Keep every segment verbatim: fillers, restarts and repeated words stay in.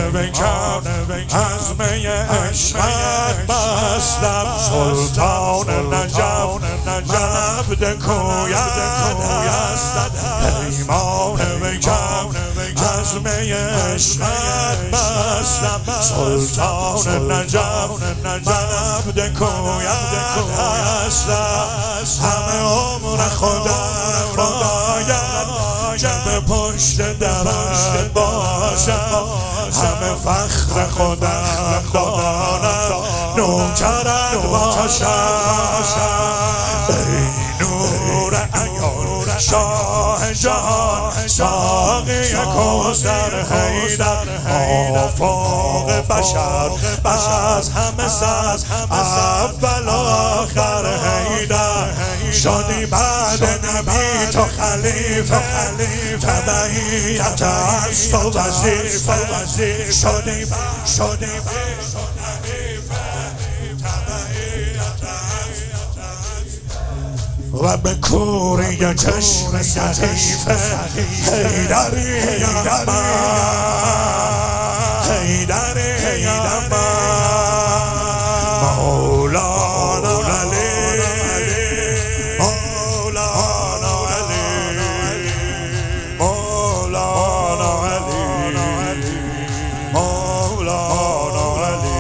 بیکم از می عشقت بستم سلطان نجف من عبد کویت هستم پیمان بیکم از می عشقت بستم سلطان نجف من عبد کویت هستم همه عمر خودم رایم که به پشت درت باشم همه فخر خودم دانم نوکرت باشم ای نور عیان شاه جهان ساقی کوثر حیدر آفاق بشر از همه سر اول آخر حیدر شدی بعد نبی تو خلیفه تبعیت است و وظیفه شدی شدی و به کوری چشم صحیفه حیدری اما حیدری اما مولانا علی مولانا علی مولانا علی مولانا علی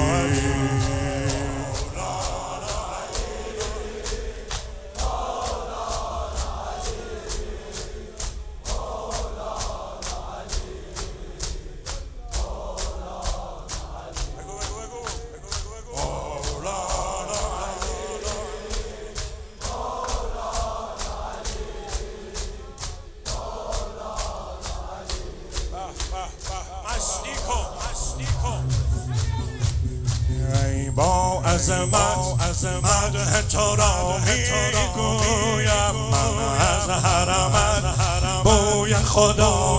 با عظمت مدح تو را میگویم من از حرمت بوی خدا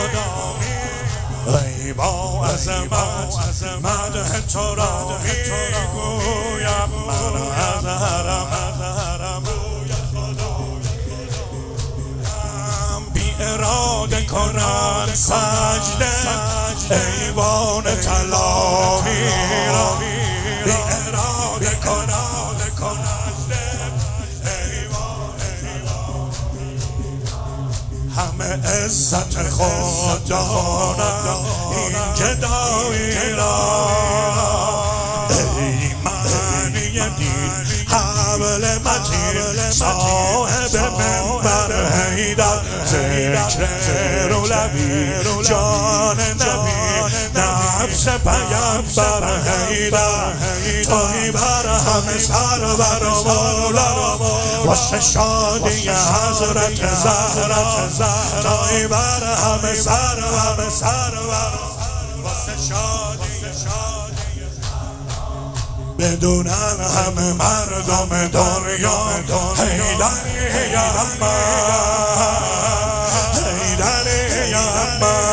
ای با عظمت مدح تو را میگویم من از حرمت بوی خدا بی اراده کنم سجده ایوان طلا را بی اراده کناده کننده همه عزت خود دانم این گدایی را ای معنی دین حبل متین صاحب منبر حیدر ذکر رولوی جان نبی نفس پیمبر حیدر توی بر همه سرور و مولا واسه شادی حضرت زهرا توی بر همه سرور واسه شادی بدونن همه مردم دنیا حیدری اما حیدری اما